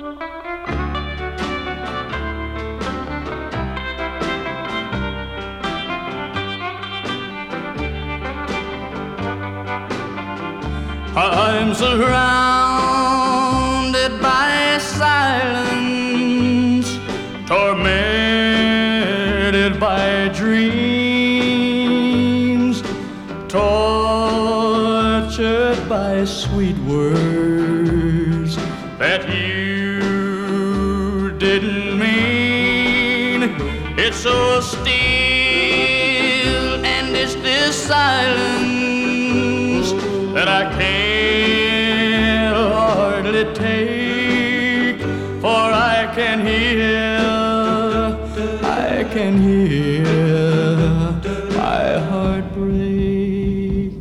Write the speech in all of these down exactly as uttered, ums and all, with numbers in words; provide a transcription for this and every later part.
I'm surrounded by silence, tormented by dreams, tortured by sweet words that you didn't mean. It's so still, and it's this silence that I can't hardly take, for I can hear, I can hear my heart break.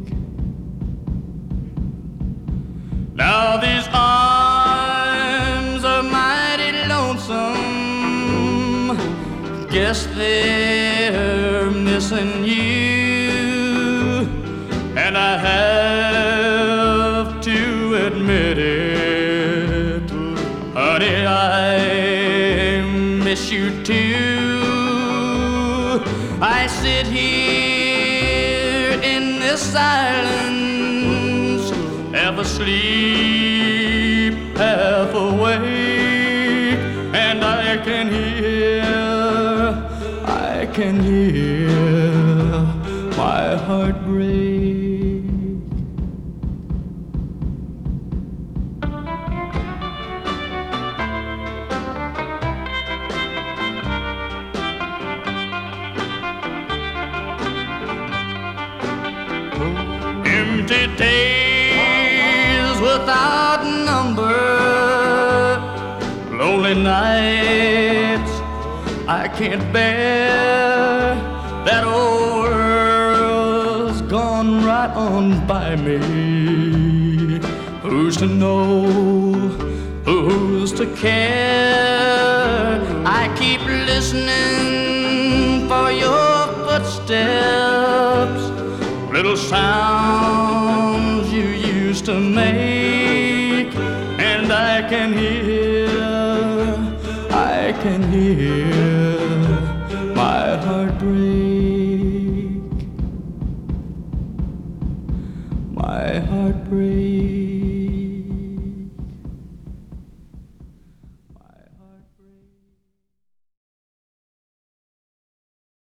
Now these arms are mighty lonesome, guess they're missing you, and I have to admit it, honey, I miss you too. I sit here in this silence, half asleep, half awake, and I can hear, I can hear my heart break. Empty days without number, lonely nights I can't bear. That old world's gone right on by me. Who's to know? Who's to care? I keep listening for your footsteps, little sounds you used to make, and I can hear, I can hear my heart break, my heart break.